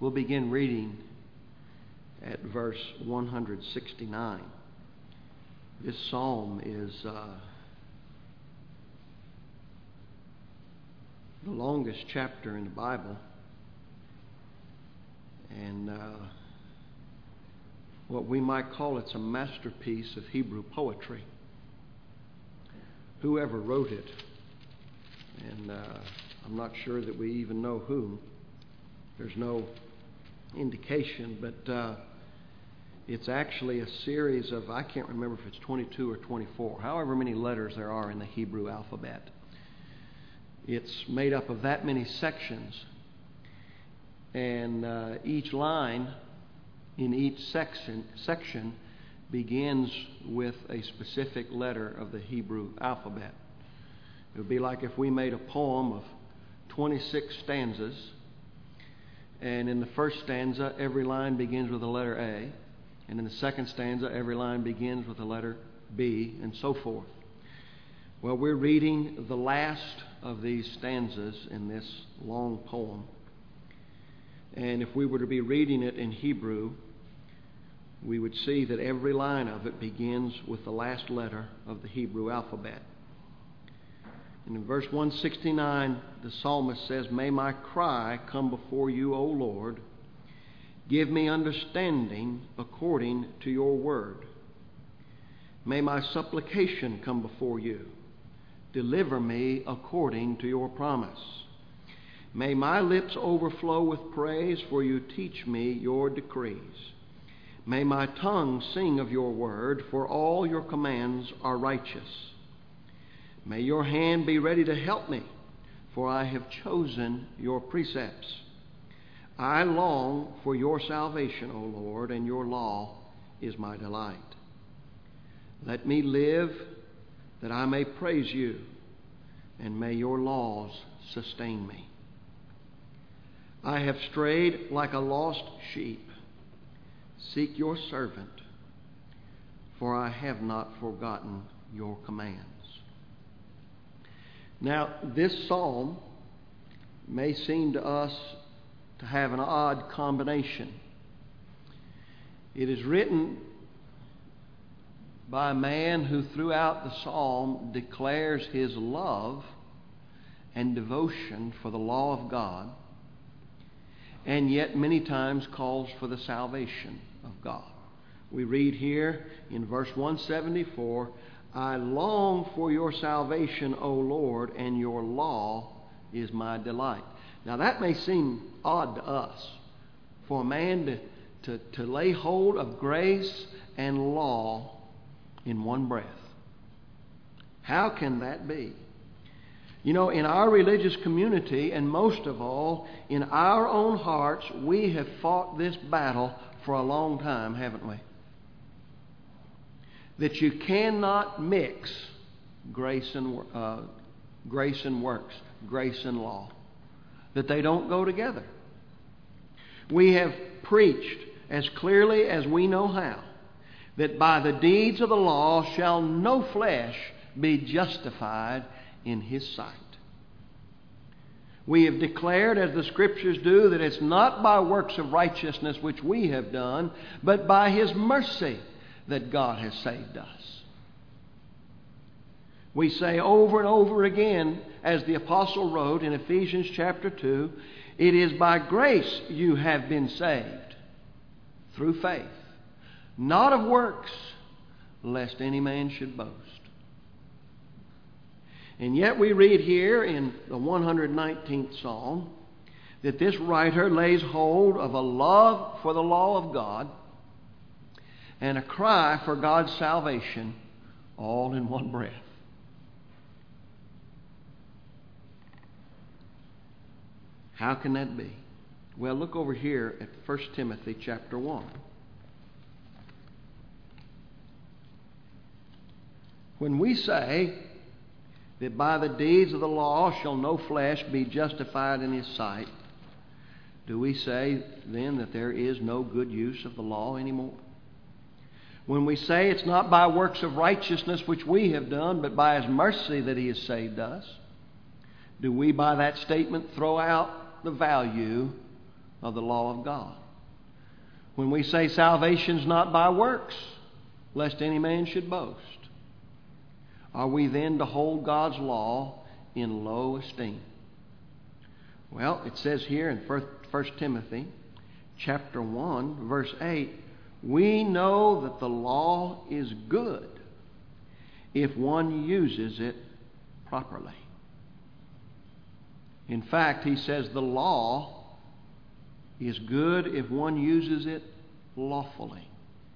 We'll begin reading at verse 169. This psalm is the longest chapter in the Bible, and what we might call it's a masterpiece of Hebrew poetry. Whoever wrote it, and I'm not sure that we even know who. There's no indication, but it's actually a series of, I can't remember if it's 22 or 24, however many letters there are in the Hebrew alphabet. It's made up of that many sections, and each line in each section begins with a specific letter of the Hebrew alphabet. It would be like if we made a poem of 26 stanzas, and in the first stanza every line begins with the letter A, and in the second stanza every line begins with the letter B, and so forth. Well, we're reading the last of these stanzas in this long poem, and if we were to be reading it in Hebrew, we would see that every line of it begins with the last letter of the Hebrew alphabet. And in verse 169, the psalmist says, "May my cry come before you, O Lord. Give me understanding according to your word. May my supplication come before you. Deliver me according to your promise. May my lips overflow with praise, for you teach me your decrees. May my tongue sing of your word, for all your commands are righteous. May your hand be ready to help me, for I have chosen your precepts. I long for your salvation, O Lord, and your law is my delight. Let me live that I may praise you, and may your laws sustain me. I have strayed like a lost sheep. Seek your servant, for I have not forgotten your commands." Now, this psalm may seem to us to have an odd combination. It is written by a man who throughout the psalm declares his love and devotion for the law of God, and yet many times calls for the salvation of God. We read here in verse 174, "I long for your salvation, O Lord, and your law is my delight." Now that may seem odd to us, for a man to lay hold of grace and law in one breath. How can that be? You know, in our religious community, and most of all in our own hearts, we have fought this battle for a long time, haven't we? That you cannot mix grace and works, grace and law. That they don't go together. We have preached as clearly as we know how that by the deeds of the law shall no flesh be justified in his sight. We have declared, as the Scriptures do, that it's not by works of righteousness which we have done, but by his mercy that God has saved us. We say over and over again, as the apostle wrote in Ephesians chapter 2, "It is by grace you have been saved, through faith, not of works, lest any man should boast." And yet we read here in the 119th Psalm that this writer lays hold of a love for the law of God and a cry for God's salvation all in one breath. How can that be? Well, look over here at 1 Timothy chapter 1. When we say that by the deeds of the law shall no flesh be justified in his sight, do we say then that there is no good use of the law anymore? When we say it's not by works of righteousness which we have done, but by his mercy that he has saved us, do we by that statement throw out the value of the law of God. When we say salvation's not by works, lest any man should boast, are we then to hold God's law in low esteem? Well, it says here in 1 Timothy chapter 1, verse 8, we know that the law is good if one uses it properly. In fact, he says the law is good if one uses it lawfully.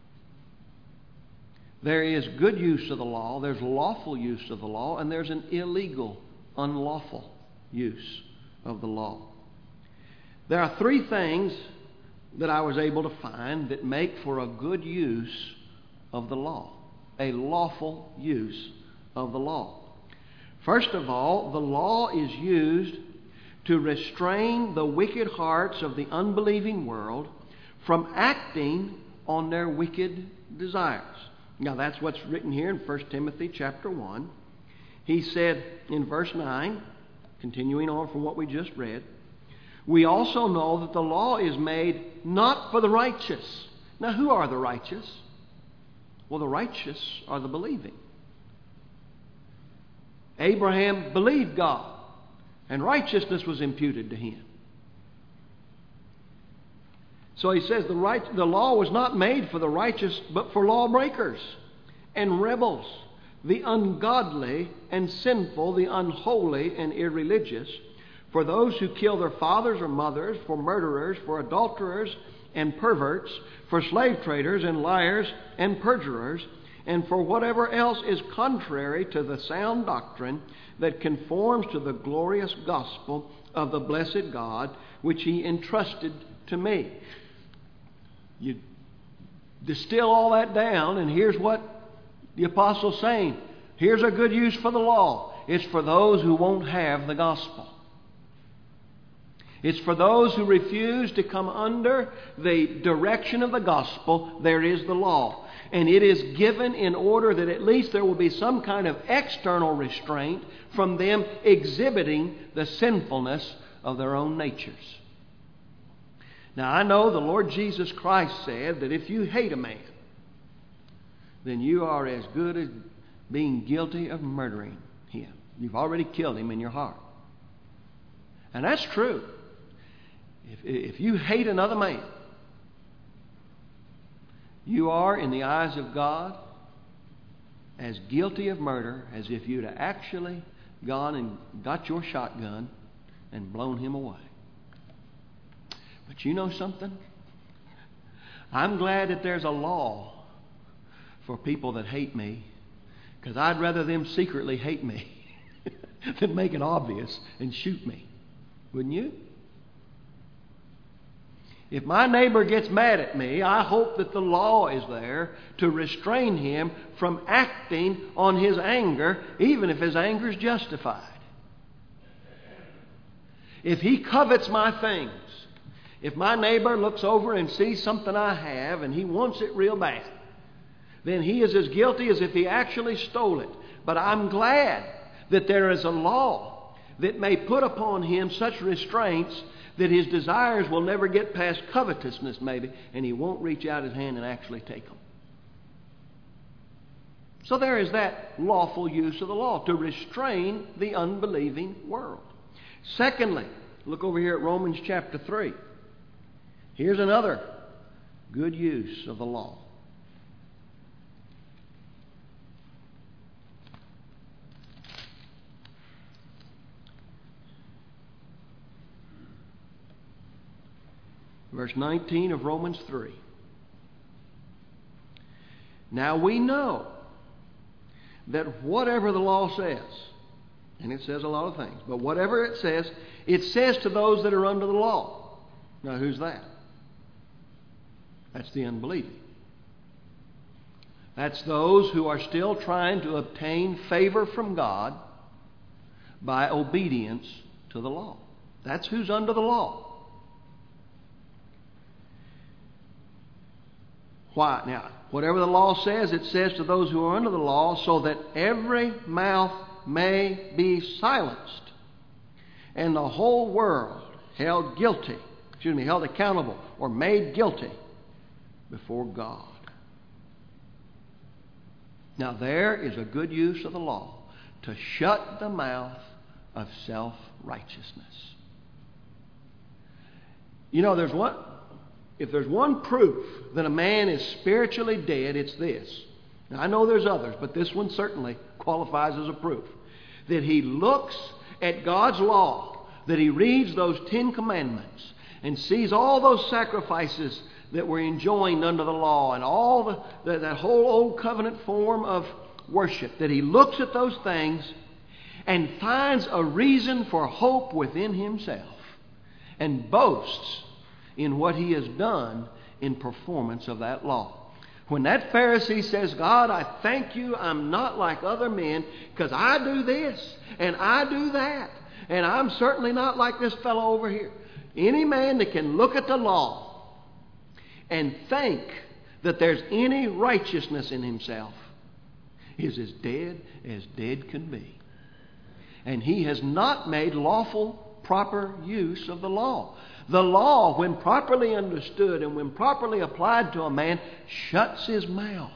There is good use of the law, there's lawful use of the law, and there's an illegal, unlawful use of the law. There are three things that I was able to find that make for a good use of the law, a lawful use of the law. First of all, the law is used to restrain the wicked hearts of the unbelieving world from acting on their wicked desires. Now that's what's written here in 1 Timothy chapter 1. He said in verse 9, continuing on from what we just read, we also know that the law is made not for the righteous. Now who are the righteous? Well, the righteous are the believing. Abraham believed God, and righteousness was imputed to him. So he says the law was not made for the righteous, but for lawbreakers and rebels, the ungodly and sinful, the unholy and irreligious, for those who kill their fathers or mothers, for murderers, for adulterers and perverts, for slave traders and liars and perjurers, and for whatever else is contrary to the sound doctrine that conforms to the glorious gospel of the blessed God, which He entrusted to me. You distill all that down, and here's what the apostle's saying. Here's a good use for the law. It's for those who won't have the gospel. It's for those who refuse to come under the direction of the gospel. There is the law. And it is given in order that at least there will be some kind of external restraint from them exhibiting the sinfulness of their own natures. Now, I know the Lord Jesus Christ said that if you hate a man, then you are as good as being guilty of murdering him. You've already killed him in your heart. And that's true. If you hate another man, you are, in the eyes of God, as guilty of murder as if you'd have actually gone and got your shotgun and blown him away. But you know something? I'm glad that there's a law for people that hate me, because I'd rather them secretly hate me than make it obvious and shoot me. Wouldn't you? If my neighbor gets mad at me, I hope that the law is there to restrain him from acting on his anger, even if his anger is justified. If he covets my things, if my neighbor looks over and sees something I have and he wants it real bad, then he is as guilty as if he actually stole it. But I'm glad that there is a law that may put upon him such restraints that his desires will never get past covetousness, maybe, and he won't reach out his hand and actually take them. So there is that lawful use of the law, to restrain the unbelieving world. Secondly, look over here at Romans chapter 3. Here's another good use of the law. Verse 19 of Romans 3. Now we know that whatever the law says, and it says a lot of things, but whatever it says to those that are under the law. Now who's that? That's the unbelieving. That's those who are still trying to obtain favor from God by obedience to the law. That's who's under the law. Why? Now, whatever the law says, it says to those who are under the law, so that every mouth may be silenced and the whole world held guilty held accountable or made guilty before God. Now there is a good use of the law to shut the mouth of self-righteousness. You know, if there's one proof that a man is spiritually dead, it's this. Now, I know there's others, but this one certainly qualifies as a proof. That he looks at God's law, that he reads those 10 commandments and sees all those sacrifices that were enjoined under the law and all that whole old covenant form of worship, that he looks at those things and finds a reason for hope within himself and boasts in what he has done in performance of that law. When that Pharisee says, God, I thank you, I'm not like other men because I do this and I do that, and I'm certainly not like this fellow over here. Any man that can look at the law and think that there's any righteousness in himself is as dead can be. And he has not made lawful, proper use of the law. The law, when properly understood and when properly applied to a man, shuts his mouth.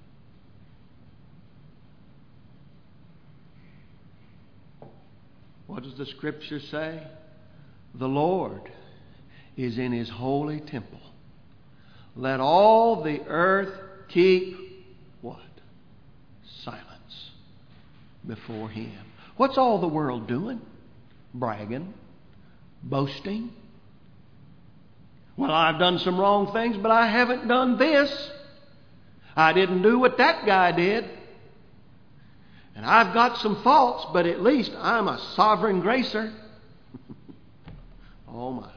What does the Scripture say? The Lord is in His holy temple. Let all the earth keep what? Silence before Him. What's all the world doing? Bragging, boasting. Well, I've done some wrong things, but I haven't done this. I didn't do what that guy did. And I've got some faults, but at least I'm a sovereign gracer. Oh my.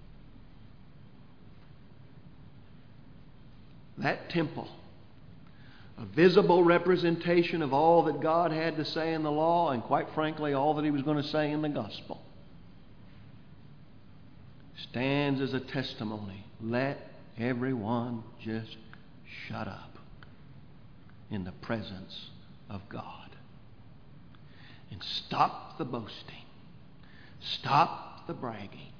That temple, a visible representation of all that God had to say in the law, and quite frankly, all that He was going to say in the gospel, stands as a testimony. Let everyone just shut up in the presence of God. And stop the boasting. Stop the bragging.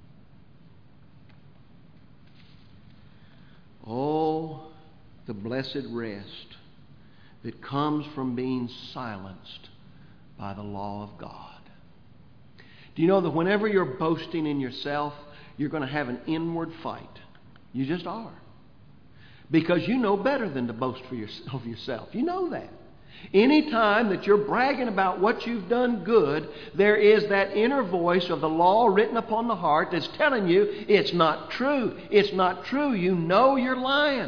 Oh, the blessed rest that comes from being silenced by the law of God. Do you know that whenever you're boasting in yourself, you're going to have an inward fight? You just are. Because you know better than to boast of yourself. You know that. Any time that you're bragging about what you've done good, there is that inner voice of the law written upon the heart that's telling you it's not true. It's not true. You know you're lying.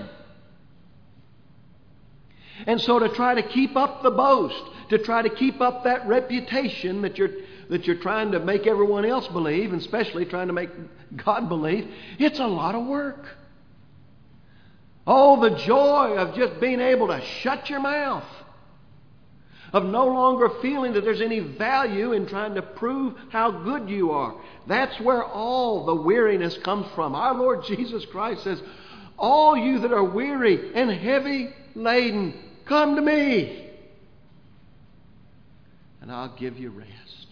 And so to try to keep up the boast, to try to keep up that reputation that you're trying to make everyone else believe, and especially trying to make God believe, it's a lot of work. Oh, the joy of just being able to shut your mouth, of no longer feeling that there's any value in trying to prove how good you are. That's where all the weariness comes from. Our Lord Jesus Christ says, all you that are weary and heavy laden, come to me, and I'll give you rest.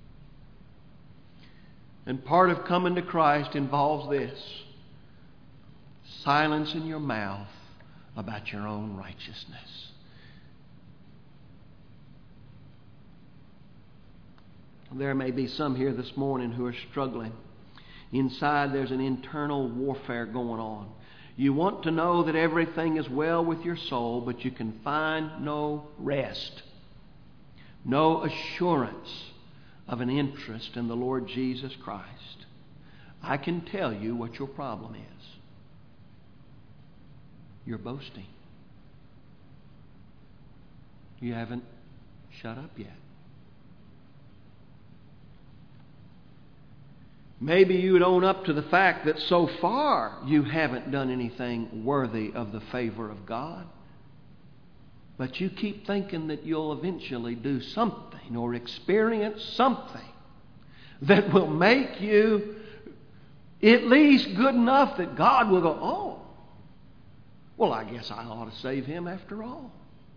And part of coming to Christ involves this: silencing your mouth about your own righteousness. There may be some here this morning who are struggling. Inside there's an internal warfare going on. You want to know that everything is well with your soul, but you can find no rest, no assurance of an interest in the Lord Jesus Christ. I can tell you what your problem is. You're boasting. You haven't shut up yet. Maybe you would own up to the fact that so far you haven't done anything worthy of the favor of God. But you keep thinking that you'll eventually do something or experience something that will make you at least good enough that God will go, oh, well, I guess I ought to save him after all.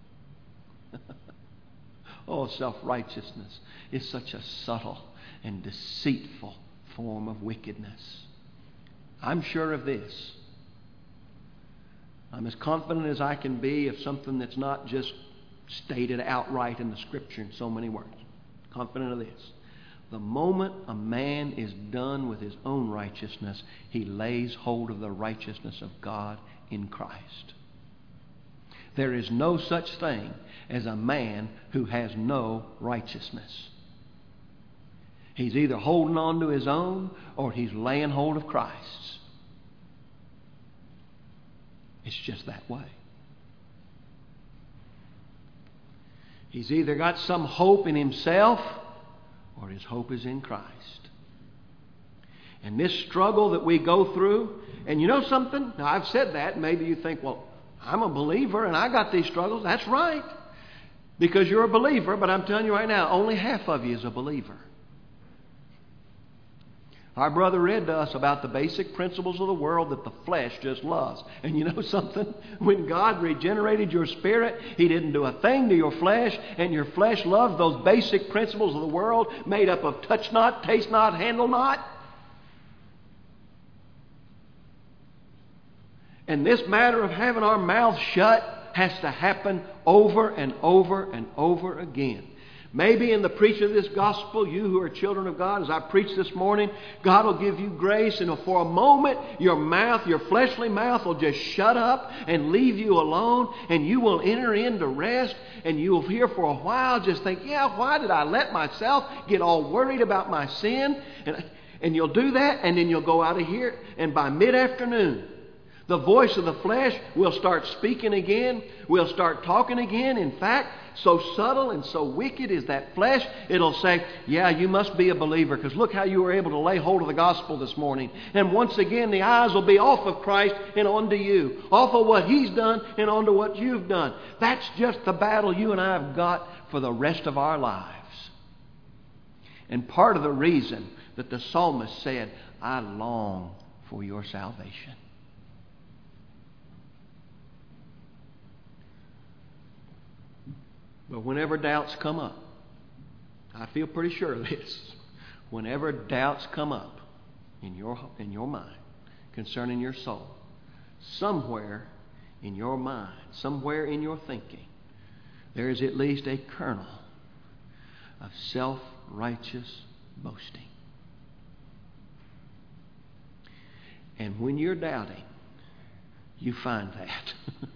Oh, self-righteousness is such a subtle and deceitful form of wickedness. I'm sure of this. I'm as confident as I can be of something that's not just stated outright in the Scripture in so many words. Confident of this. The moment a man is done with his own righteousness, he lays hold of the righteousness of God in Christ. There is no such thing as a man who has no righteousness. He's either holding on to his own or he's laying hold of Christ's. It's just that way. He's either got some hope in himself or his hope is in Christ. And this struggle that we go through, and you know something? Now I've said that, maybe you think, well, I'm a believer and I got these struggles. That's right. Because you're a believer, but I'm telling you right now, only half of you is a believer. Our brother read to us about the basic principles of the world that the flesh just loves. And you know something? When God regenerated your spirit, He didn't do a thing to your flesh, and your flesh loved those basic principles of the world made up of touch not, taste not, handle not. And this matter of having our mouths shut has to happen over and over and over again. Maybe in the preaching of this gospel, you who are children of God, as I preach this morning, God will give you grace, and for a moment your mouth, your fleshly mouth, will just shut up and leave you alone, and you will enter into rest, and you will hear for a while just think, yeah, why did I let myself get all worried about my sin? And you'll do that, and then you'll go out of here, and by mid-afternoon, the voice of the flesh will start speaking again. We'll start talking again. In fact, so subtle and so wicked is that flesh, it'll say, yeah, you must be a believer because look how you were able to lay hold of the gospel this morning. And once again, the eyes will be off of Christ and onto you. Off of what He's done and onto what you've done. That's just the battle you and I have got for the rest of our lives. And part of the reason that the psalmist said, I long for your salvation. But whenever doubts come up, I feel pretty sure of this. Whenever doubts come up in your mind concerning your soul, somewhere in your mind, somewhere in your thinking, there is at least a kernel of self-righteous boasting. And when you're doubting, you find that.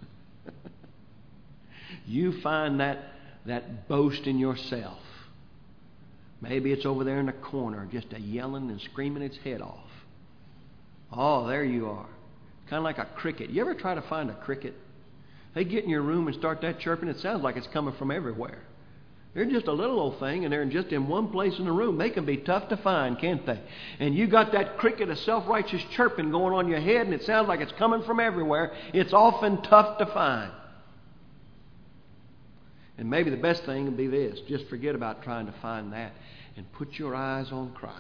You find that boast in yourself. Maybe it's over there in the corner, just a yelling and screaming its head off. Oh, there you are. Kind of like a cricket. You ever try to find a cricket? They get in your room and start that chirping. It sounds like it's coming from everywhere. They're just a little old thing, and they're just in one place in the room. They can be tough to find, can't they? And you got that cricket of self-righteous chirping going on your head, and it sounds like it's coming from everywhere. It's often tough to find. And maybe the best thing would be this. Just forget about trying to find that and put your eyes on Christ.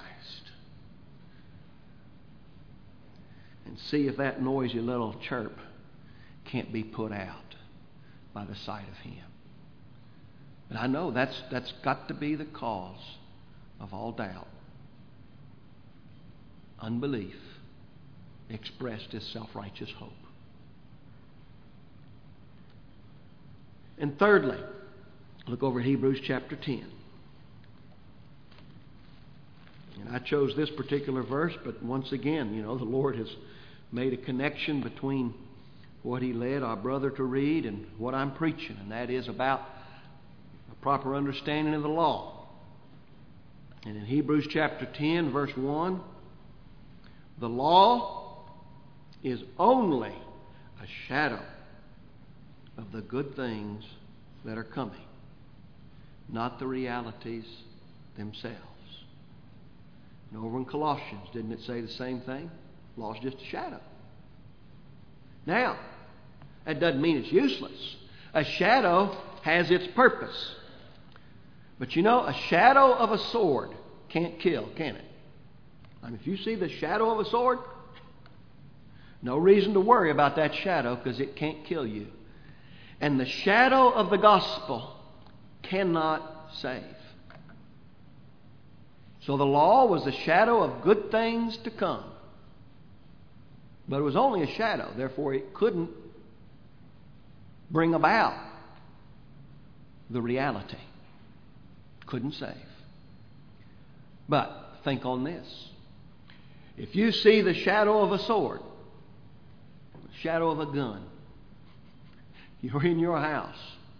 And see if that noisy little chirp can't be put out by the sight of Him. But I know that's got to be the cause of all doubt. Unbelief expressed as self-righteous hope. And thirdly, look over at Hebrews chapter 10. And I chose this particular verse, but once again, the Lord has made a connection between what He led our brother to read and what I'm preaching, and that is about a proper understanding of the law. And in Hebrews chapter 10, verse 1, the law is only a shadow of the good things that are coming, not the realities themselves. And over in Colossians, didn't it say the same thing? Law is just a shadow. Now, that doesn't mean it's useless. A shadow has its purpose. But a shadow of a sword can't kill, can it? I mean, if you see the shadow of a sword, no reason to worry about that shadow because it can't kill you. And the shadow of the gospel cannot save. So the law was the shadow of good things to come. But it was only a shadow. Therefore, it couldn't bring about the reality. Couldn't save. But think on this. If you see the shadow of a sword, the shadow of a gun, you're in your house,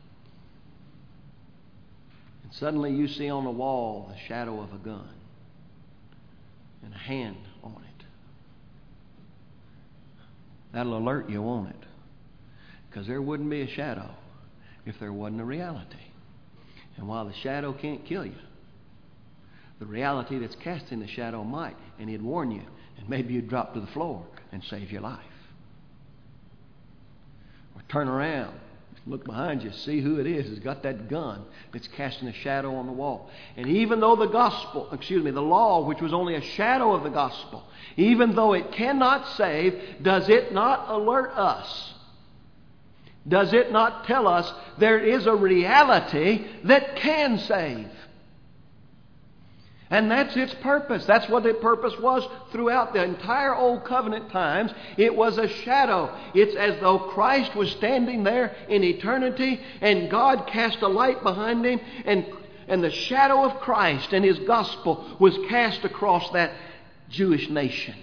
and suddenly you see on the wall the shadow of a gun and a hand on it. That'll alert you, won't it? Because there wouldn't be a shadow if there wasn't a reality. And while the shadow can't kill you, the reality that's casting the shadow might, and he'd warn you, and maybe you'd drop to the floor and save your life. Or turn around, look behind you, see who it is who's got that gun that's casting a shadow on the wall. And even though the law, which was only a shadow of the gospel, even though it cannot save, does it not alert us? Does it not tell us there is a reality that can save? And that's its purpose. That's what the purpose was throughout the entire Old Covenant times. It was a shadow. It's as though Christ was standing there in eternity and God cast a light behind Him, and the shadow of Christ and His gospel was cast across that Jewish nation.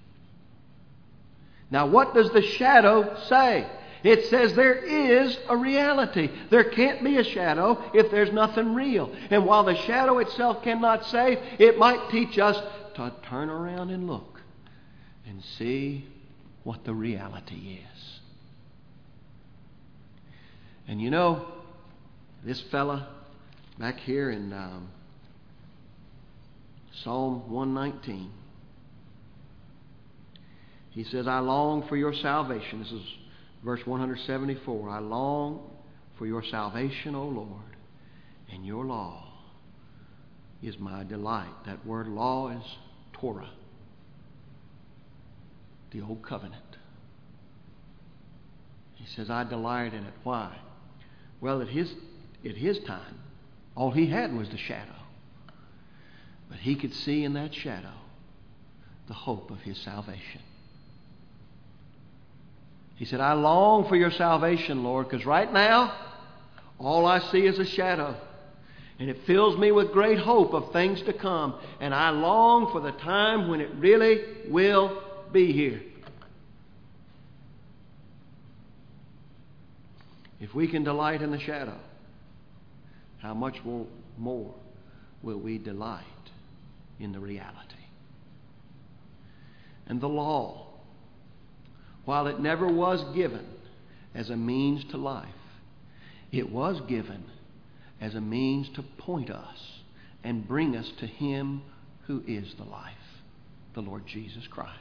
Now, what does the shadow say? It says there is a reality. There can't be a shadow if there's nothing real. And while the shadow itself cannot save, it might teach us to turn around and look and see what the reality is. And you know, this fella back here in Psalm 119, he says, I long for your salvation. This is verse 174, I long for your salvation, O Lord, and your law is my delight. That word law is Torah, the Old Covenant. He says, I delight in it. Why? Well, at his time, all he had was the shadow. But he could see in that shadow the hope of his salvation. He said, I long for your salvation, Lord, because right now, all I see is a shadow. And it fills me with great hope of things to come. And I long for the time when it really will be here. If we can delight in the shadow, how much more will we delight in the reality? And the law, while it never was given as a means to life, it was given as a means to point us and bring us to Him who is the life, the Lord Jesus Christ.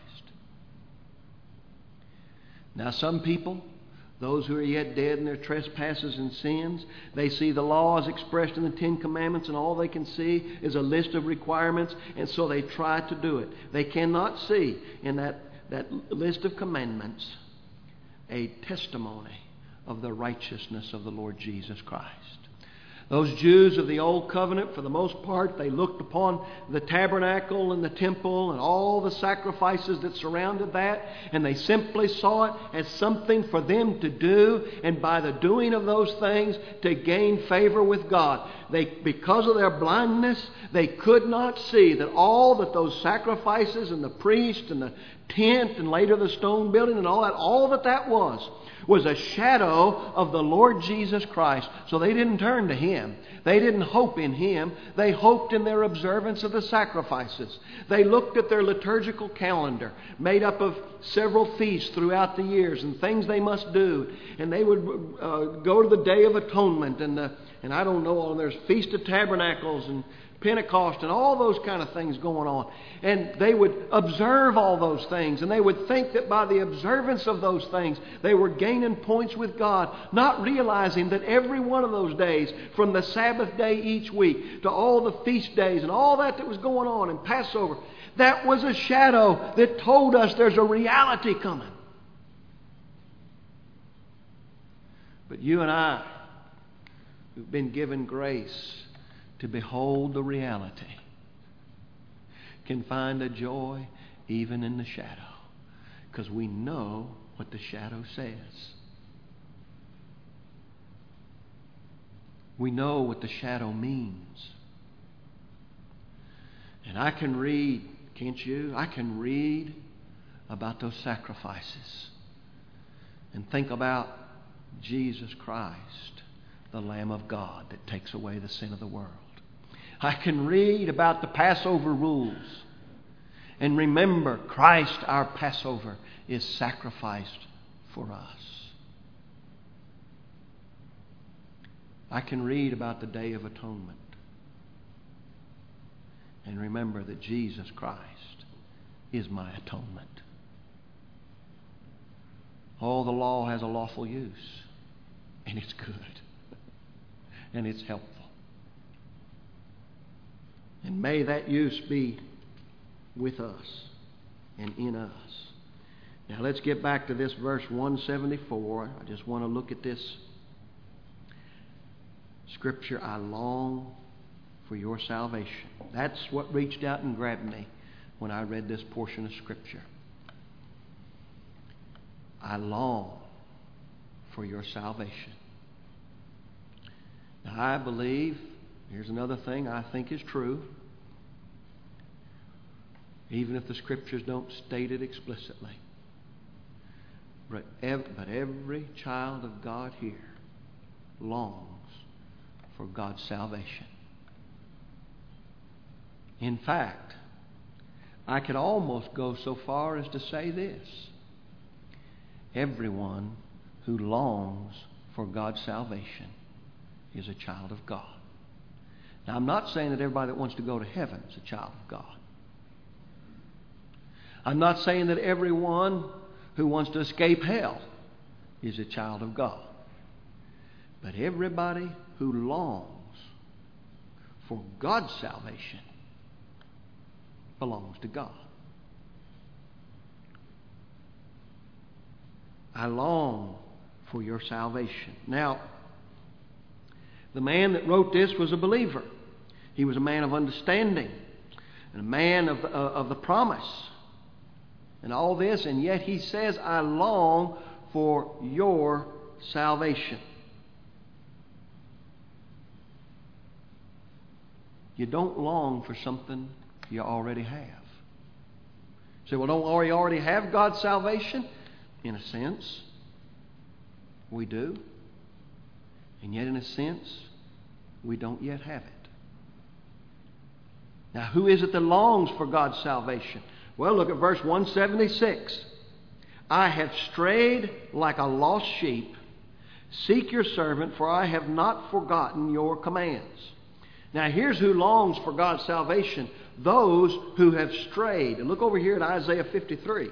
Now some people, those who are yet dead in their trespasses and sins, they see the law as expressed in the Ten Commandments, and all they can see is a list of requirements, and so they try to do it. They cannot see in that list of commandments a testimony of the righteousness of the Lord Jesus Christ. Those Jews of the Old Covenant, for the most part, they looked upon the tabernacle and the temple and all the sacrifices that surrounded that, and they simply saw it as something for them to do, and by the doing of those things to gain favor with God. Because of their blindness, they could not see that all that those sacrifices and the priest and the tent and later the stone building and all that was a shadow of the Lord Jesus Christ. So they didn't turn to Him. They didn't hope in Him. They hoped in their observance of the sacrifices. They looked at their liturgical calendar, made up of several feasts throughout the years and things they must do. And they would go to the Day of Atonement and I don't know, there's Feast of Tabernacles and Pentecost and all those kind of things going on. And they would observe all those things, and they would think that by the observance of those things they were gaining points with God, not realizing that every one of those days, from the Sabbath day each week to all the feast days and all that was going on in Passover, that was a shadow that told us there's a reality coming. But you and I, who've been given grace to behold the reality, can find a joy even in the shadow, Because we know what the shadow says. We know what the shadow means. And I can read, can't you? I can read about those sacrifices and think about Jesus Christ, the Lamb of God that takes away the sin of the world. I can read about the Passover rules and remember Christ, our Passover, is sacrificed for us. I can read about the Day of Atonement and remember that Jesus Christ is my atonement. Oh, the law has a lawful use, and it's good, and it's helpful. And may that use be with us and in us. Now let's get back to this verse 174. I just want to look at this scripture. I long for your salvation. That's what reached out and grabbed me when I read this portion of scripture. I long for your salvation. Now I believe, here's another thing I think is true, even if the scriptures don't state it explicitly. But every child of God here longs for God's salvation. In fact, I could almost go so far as to say this: everyone who longs for God's salvation is a child of God. Now, I'm not saying that everybody that wants to go to heaven is a child of God. I'm not saying that everyone who wants to escape hell is a child of God. But everybody who longs for God's salvation belongs to God. I long for your salvation. Now, the man that wrote this was a believer. He was a man of understanding and a man of the promise and all this, and yet he says, I long for your salvation. You don't long for something you already have. You say, well, don't we already have God's salvation? In a sense, we do. And yet, in a sense, we don't yet have it. Now, who is it that longs for God's salvation? Well, look at verse 176. I have strayed like a lost sheep. Seek your servant, for I have not forgotten your commands. Now, here's who longs for God's salvation: those who have strayed. And look over here at Isaiah 53.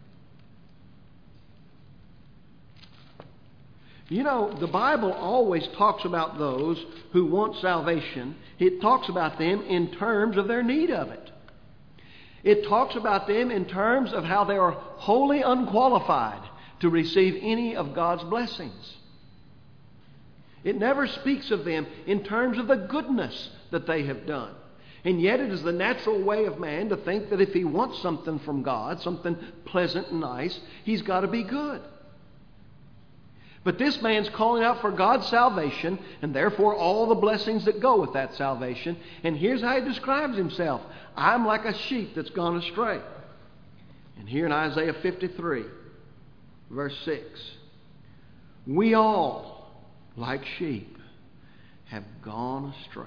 You know, the Bible always talks about those who want salvation. It talks about them in terms of their need of it. It talks about them in terms of how they are wholly unqualified to receive any of God's blessings. It never speaks of them in terms of the goodness that they have done. And yet it is the natural way of man to think that if he wants something from God, something pleasant and nice, he's got to be good. But this man's calling out for God's salvation, and therefore all the blessings that go with that salvation. And here's how he describes himself: I'm like a sheep that's gone astray. And here in Isaiah 53, verse 6, we all, like sheep, have gone astray.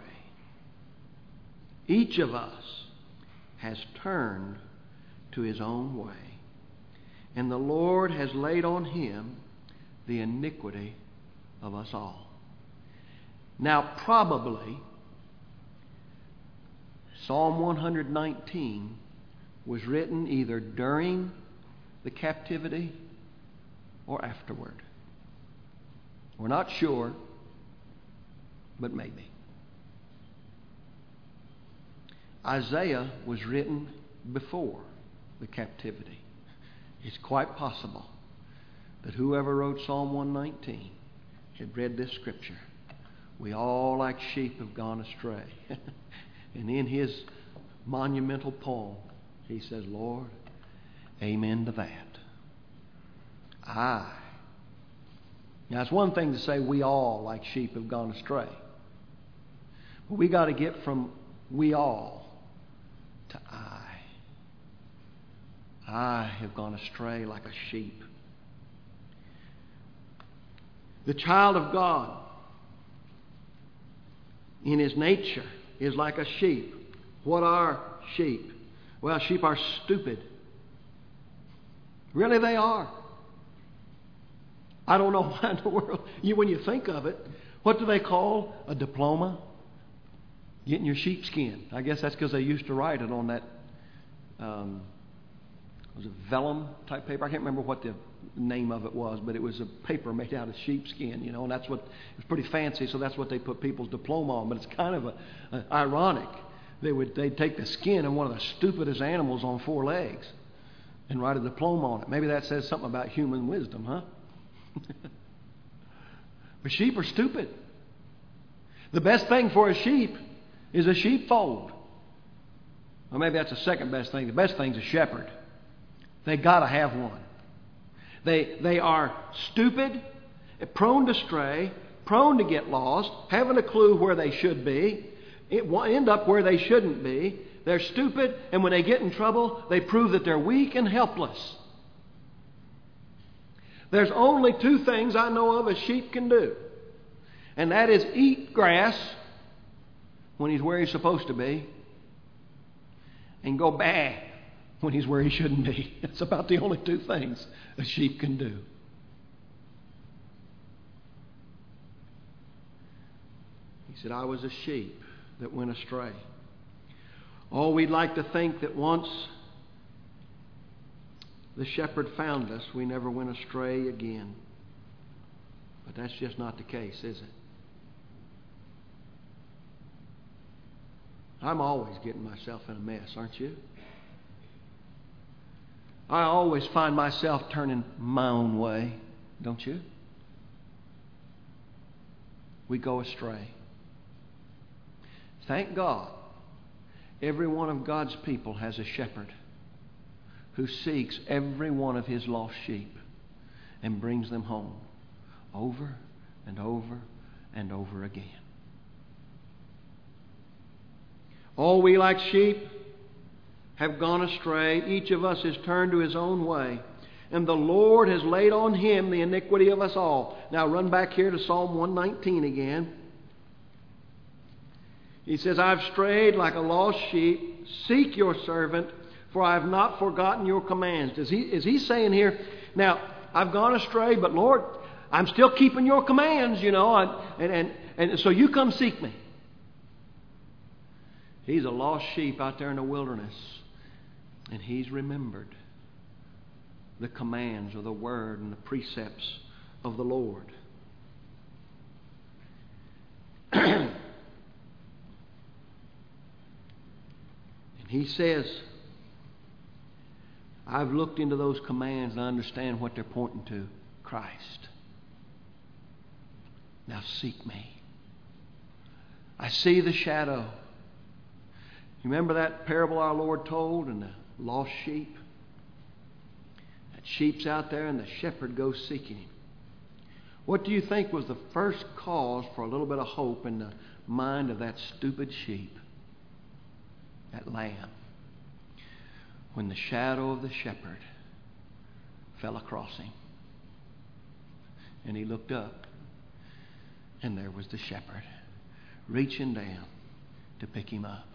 Each of us has turned to his own way, and the Lord has laid on him the iniquity of us all. Now, probably, Psalm 119 was written either during the captivity or afterward. We're not sure, but maybe. Isaiah was written before the captivity. It's quite possible that whoever wrote Psalm 119 had read this scripture. We all like sheep have gone astray. And in his monumental poem, he says, Lord, amen to that. I. Now, it's one thing to say we all, like sheep, have gone astray. But we got to get from we all to I. I have gone astray like a sheep. The child of God, in his nature, is like a sheep. What are sheep? Well, sheep are stupid. Really, they are. I don't know why in the world, when you think of it, what do they call a diploma? Getting your sheepskin. I guess that's because they used to write it on that, was it vellum type paper? I can't remember what the name of it was, but it was a paper made out of sheepskin, and that's what, it was pretty fancy, so that's what they put people's diploma on. But it's kind of ironic. They'd take the skin of one of the stupidest animals on 4 legs and write a diploma on it. Maybe that says something about human wisdom, huh? But sheep are stupid. The best thing for a sheep is a sheepfold. Well, maybe that's the second best thing. The best thing is a shepherd. They got to have one. They are stupid, prone to stray, prone to get lost, haven't a clue where they should be, end up where they shouldn't be. They're stupid, and when they get in trouble, they prove that they're weak and helpless. There's only 2 things I know of a sheep can do. And that is eat grass when he's where he's supposed to be, and go bah when he's where he shouldn't be. It's about the only 2 things a sheep can do. He said, I was a sheep that went astray. Oh, we'd like to think that once the shepherd found us, we never went astray again. But that's just not the case, is it? I'm always getting myself in a mess, aren't you? I always find myself turning my own way, don't you? We go astray. Thank God, every one of God's people has a shepherd who seeks every one of his lost sheep and brings them home over and over and over again. All we like sheep have gone astray. Each of us has turned to his own way, and the Lord has laid on him the iniquity of us all. Now run back here to Psalm 119 again. He says, I've strayed like a lost sheep. Seek your servant, for I have not forgotten your commands. Is he saying here, now, I've gone astray, but Lord, I'm still keeping your commands, and so you come seek me. He's a lost sheep out there in the wilderness, and he's remembered the commands of the Word and the precepts of the Lord. And he says, I've looked into those commands and I understand what they're pointing to. Christ. Now seek me. I see the shadow. You remember that parable our Lord told and the lost sheep? That sheep's out there and the shepherd goes seeking him. What do you think was the first cause for a little bit of hope in the mind of that stupid sheep? That lamb. When the shadow of the shepherd fell across him. And he looked up. And there was the shepherd reaching down to pick him up.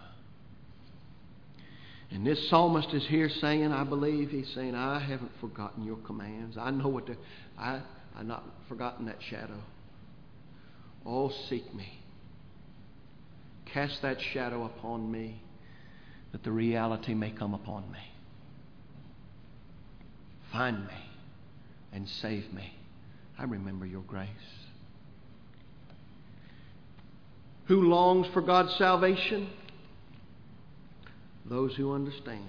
And this psalmist is here saying, I believe he's saying, I haven't forgotten your commands. I know I've not forgotten that shadow. Oh, seek me. Cast that shadow upon me, that the reality may come upon me. Find me and save me. I remember your grace. Who longs for God's salvation? Those who understand.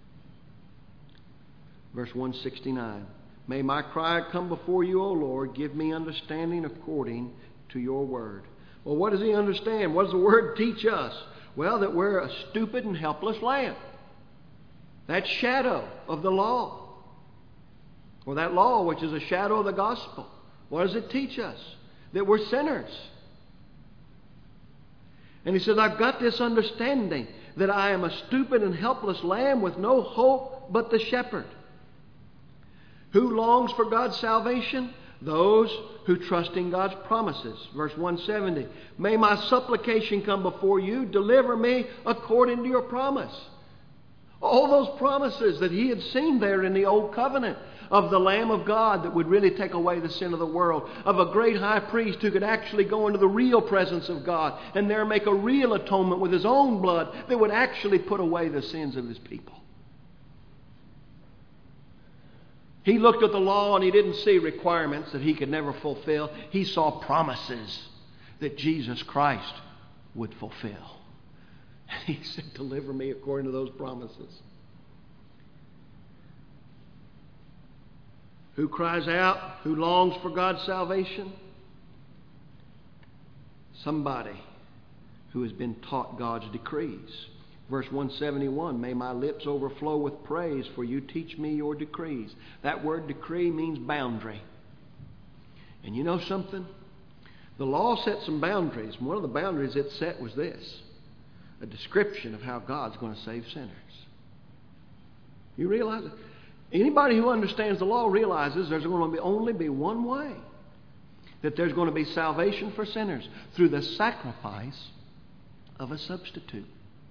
Verse 169. May my cry come before you, O Lord. Give me understanding according to your word. Well, what does he understand? What does the word teach us? Well, that we're a stupid and helpless lamb. That shadow of the law. Or that law, which is a shadow of the gospel. What does it teach us? That we're sinners. And he says, I've got this understanding that I am a stupid and helpless lamb with no hope but the shepherd. Who longs for God's salvation? Those who trust in God's promises. Verse 170, may my supplication come before you. Deliver me according to your promise. All those promises that he had seen there in the Old Covenant of the Lamb of God that would really take away the sin of the world, of a great high priest who could actually go into the real presence of God and there make a real atonement with his own blood that would actually put away the sins of his people. He looked at the law and he didn't see requirements that he could never fulfill. He saw promises that Jesus Christ would fulfill. And he said, deliver me according to those promises. Who cries out? Who longs for God's salvation? Somebody who has been taught God's decrees. Verse 171, may my lips overflow with praise, for you teach me your decrees. That word decree means boundary. And you know something? The law set some boundaries. One of the boundaries it set was this: a description of how God's going to save sinners. You realize it? Anybody who understands the law realizes there's going to only be one way that there's going to be salvation for sinners, through the sacrifice of a substitute.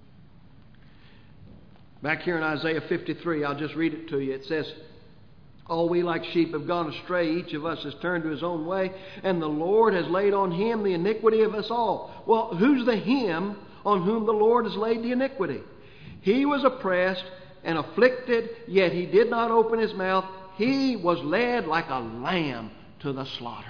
Back here in Isaiah 53, I'll just read it to you. It says, all we like sheep have gone astray. Each of us has turned to his own way, and the Lord has laid on him the iniquity of us all. Well, who's the him on whom the Lord has laid the iniquity? He was oppressed and afflicted, yet he did not open his mouth. He was led like a lamb to the slaughter.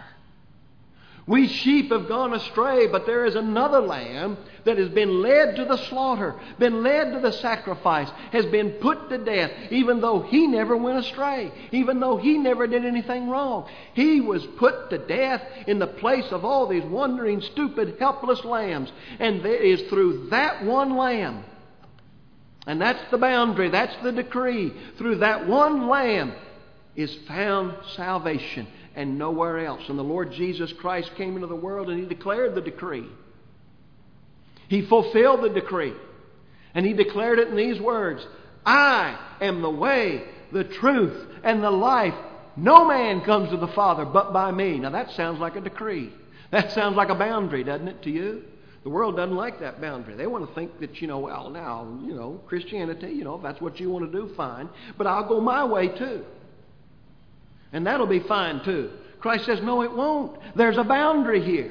We sheep have gone astray, but there is another lamb that has been led to the slaughter, been led to the sacrifice, has been put to death, even though he never went astray, even though he never did anything wrong. He was put to death in the place of all these wandering, stupid, helpless lambs. And it is through that one lamb, and that's the boundary, that's the decree, through that one lamb is found salvation, and nowhere else. And the Lord Jesus Christ came into the world and he declared the decree. He fulfilled the decree. And he declared it in these words: I am the way, the truth, and the life. No man comes to the Father but by me. Now that sounds like a decree. That sounds like a boundary, doesn't it, to you? The world doesn't like that boundary. They want to think that, Christianity, if that's what you want to do, fine. But I'll go my way too. And that'll be fine too. Christ says, no, it won't. There's a boundary here.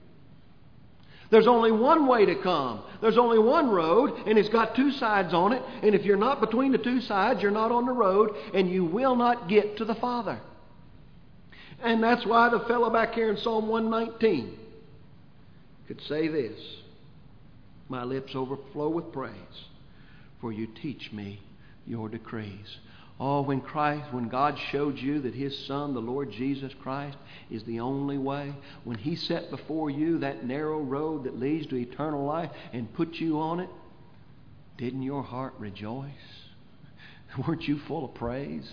There's only one way to come. There's only one road, and it's got two sides on it. And if you're not between the two sides, you're not on the road, and you will not get to the Father. And that's why the fellow back here in Psalm 119 could say this: my lips overflow with praise, for you teach me your decrees. Oh, when God showed you that His Son, the Lord Jesus Christ, is the only way, when He set before you that narrow road that leads to eternal life and put you on it, didn't your heart rejoice? Weren't you full of praise?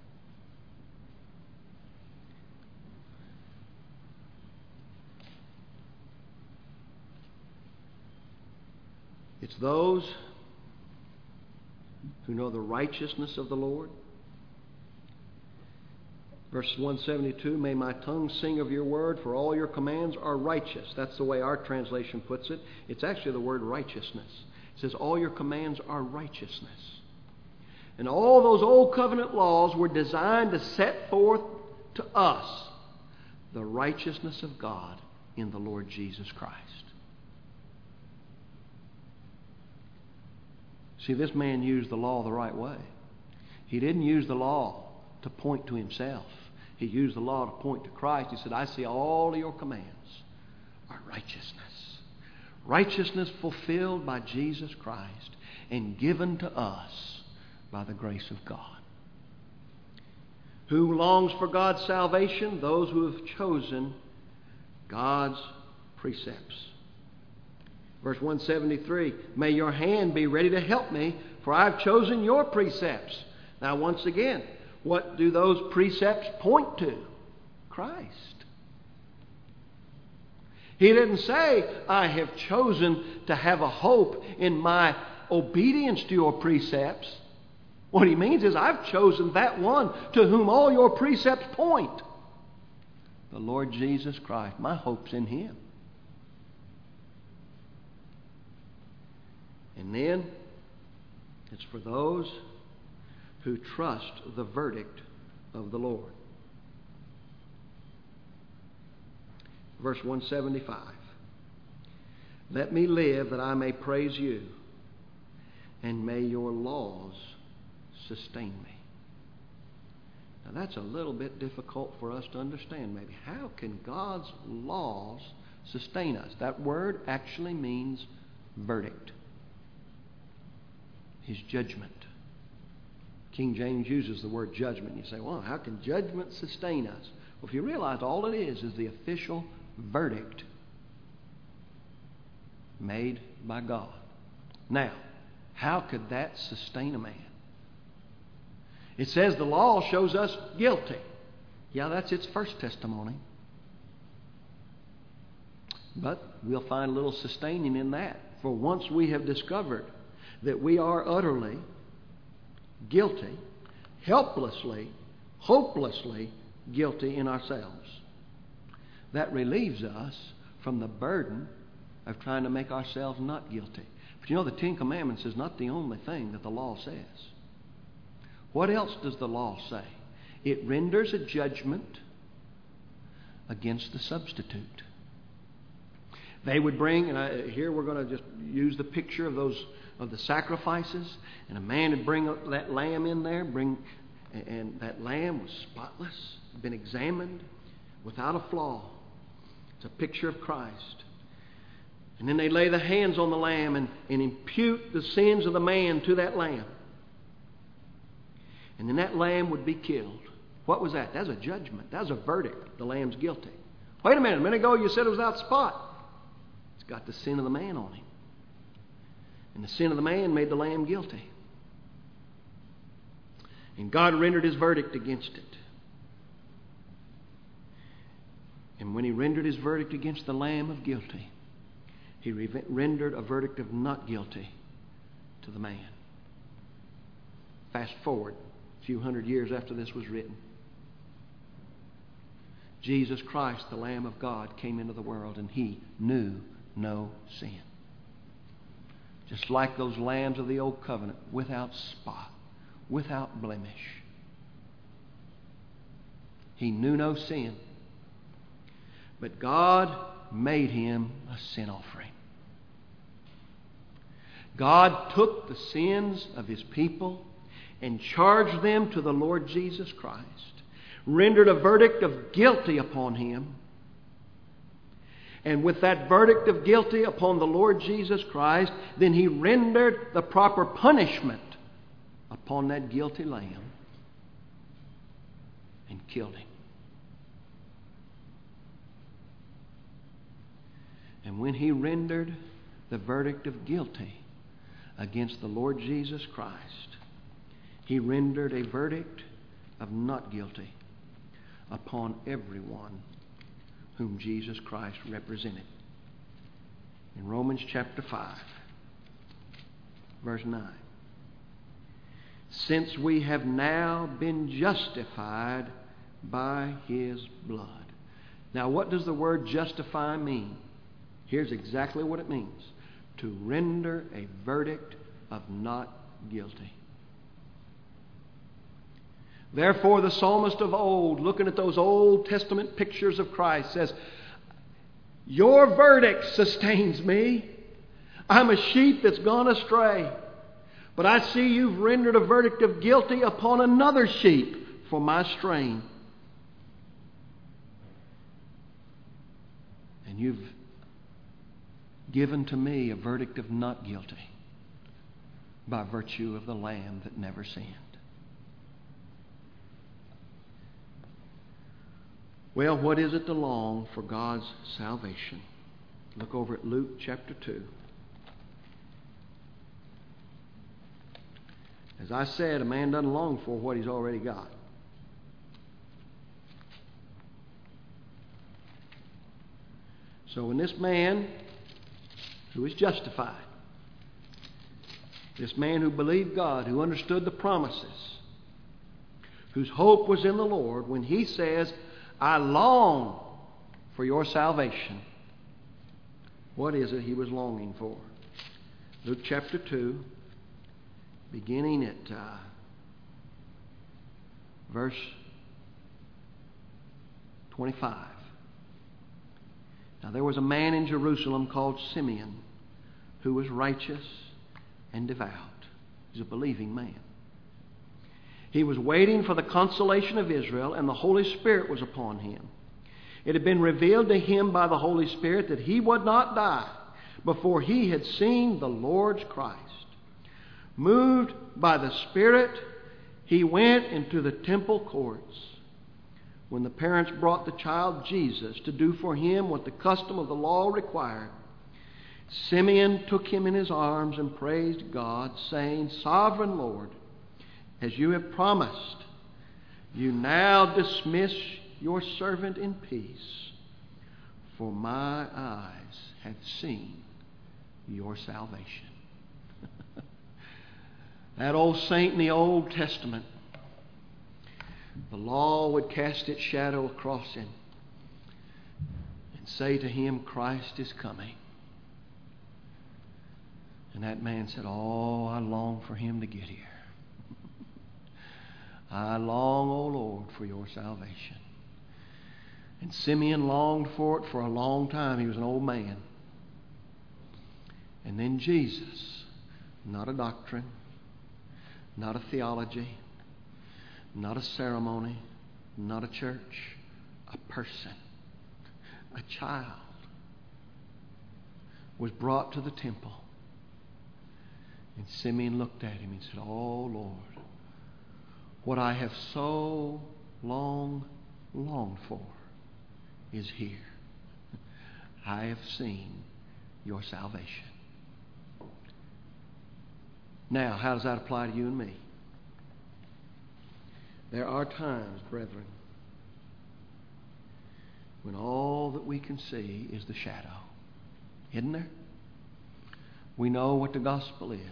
It's those who know the righteousness of the Lord. Verse 172, may my tongue sing of your word, for all your commands are righteous. That's the way our translation puts it. It's actually the word righteousness. It says all your commands are righteousness. And all those old covenant laws were designed to set forth to us the righteousness of God in the Lord Jesus Christ. See, this man used the law the right way. He didn't use the law to point to himself. He used the law to point to Christ. He said, I see all of your commands are righteousness. Righteousness fulfilled by Jesus Christ and given to us by the grace of God. Who longs for God's salvation? Those who have chosen God's precepts. Verse 173, may your hand be ready to help me, for I have chosen your precepts. Now once again, What do those precepts point to? Christ. He didn't say, I have chosen to have a hope in my obedience to your precepts. What he means is, I've chosen that one to whom all your precepts point. The Lord Jesus Christ. My hope's in Him. And then, it's for those who trust the verdict of the Lord. Verse 175. Let me live that I may praise you, and may your laws sustain me. Now that's a little bit difficult for us to understand maybe. How can God's laws sustain us? That word actually means verdict. His judgment. King James uses the word judgment. You say, well, how can judgment sustain us? Well, if you realize all it is the official verdict made by God. Now, how could that sustain a man? It says the law shows us guilty. Yeah, that's its first testimony. But we'll find a little sustaining in that. For once we have discovered that we are utterly guilty, helplessly, hopelessly guilty in ourselves, that relieves us from the burden of trying to make ourselves not guilty. But you know, the Ten Commandments is not the only thing that the law says. What else does the law say? It renders a judgment against the substitute. They would bring, and here we're going to just use the picture of the sacrifices, and a man would bring that lamb in there, and that lamb was spotless, been examined without a flaw. It's a picture of Christ. And then they lay the hands on the lamb and impute the sins of the man to that lamb. And then that lamb would be killed. What was that? That was a judgment. That was a verdict. The lamb's guilty. Wait a minute ago you said it was without spot. It's got the sin of the man on him. And the sin of the man made the lamb guilty. And God rendered His verdict against it. And when He rendered His verdict against the lamb of guilty, He rendered a verdict of not guilty to the man. Fast forward a few hundred years after this was written. Jesus Christ, the Lamb of God, came into the world, and He knew no sin. Just like those lambs of the old covenant, without spot, without blemish. He knew no sin. But God made Him a sin offering. God took the sins of His people and charged them to the Lord Jesus Christ, rendered a verdict of guilty upon Him. And with that verdict of guilty upon the Lord Jesus Christ, then He rendered the proper punishment upon that guilty lamb and killed him. And when He rendered the verdict of guilty against the Lord Jesus Christ, He rendered a verdict of not guilty upon everyone whom Jesus Christ represented. In Romans chapter 5, verse 9. Since we have now been justified by His blood. Now, what does the word justify mean? Here's exactly what it means. To render a verdict of not guilty. Therefore, the psalmist of old, looking at those Old Testament pictures of Christ, says, your verdict sustains me. I'm a sheep that's gone astray. But I see you've rendered a verdict of guilty upon another sheep for my straying. And you've given to me a verdict of not guilty by virtue of the Lamb that never sinned. Well, what is it to long for God's salvation? Look over at Luke chapter 2. As I said, a man doesn't long for what he's already got. So when this man who was justified, this man who believed God, who understood the promises, whose hope was in the Lord, when he says, I long for your salvation, what is it he was longing for? Luke chapter 2, beginning at verse 25. Now there was a man in Jerusalem called Simeon, who was righteous and devout. He's a believing man. He was waiting for the consolation of Israel, and the Holy Spirit was upon him. It had been revealed to him by the Holy Spirit that he would not die before he had seen the Lord's Christ. Moved by the Spirit, he went into the temple courts. When the parents brought the child Jesus to do for him what the custom of the law required, Simeon took him in his arms and praised God, saying, Sovereign Lord, as you have promised, you now dismiss your servant in peace, for my eyes have seen your salvation. That old saint in the Old Testament, the law would cast its shadow across him and say to him, Christ is coming. And that man said, oh, I long for him to get here. I long, O Lord, for your salvation. And Simeon longed for it for a long time. He was an old man. And then Jesus, not a doctrine, not a theology, not a ceremony, not a church, a person, a child, was brought to the temple. And Simeon looked at him and said, oh Lord, what I have so long longed for is here. I have seen your salvation. Now, how does that apply to you and me? There are times, brethren, when all that we can see is the shadow. Isn't there? We know what the gospel is.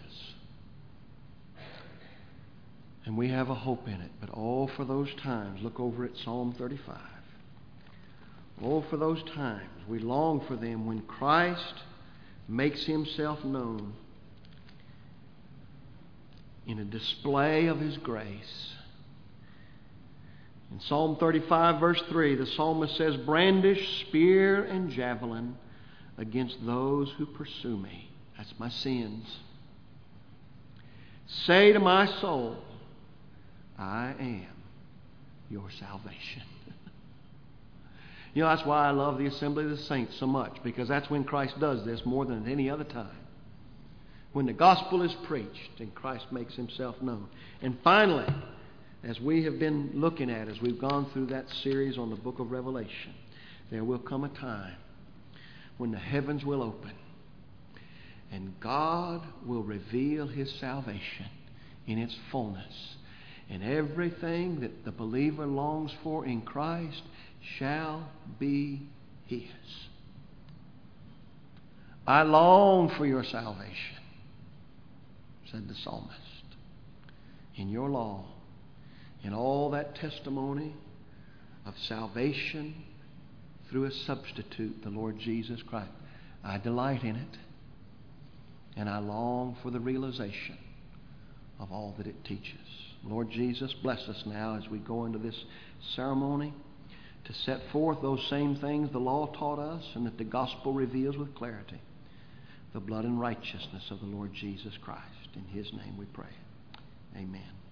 And we have a hope in it. But oh, for those times, look over at Psalm 35. Oh, for those times, we long for them when Christ makes himself known in a display of his grace. In Psalm 35, verse 3, the psalmist says, brandish spear and javelin against those who pursue me. That's my sins. Say to my soul, I am your salvation. You know, that's why I love the assembly of the saints so much, because that's when Christ does this more than at any other time. When the gospel is preached and Christ makes himself known. And finally, as we have been looking at, as we've gone through that series on the book of Revelation, there will come a time when the heavens will open and God will reveal his salvation in its fullness. And everything that the believer longs for in Christ shall be his. I long for your salvation, said the psalmist. In your law, in all that testimony of salvation through a substitute, the Lord Jesus Christ, I delight in it. And I long for the realization of all that it teaches. Lord Jesus, bless us now as we go into this ceremony to set forth those same things the law taught us and that the gospel reveals with clarity. The blood and righteousness of the Lord Jesus Christ. In his name we pray. Amen.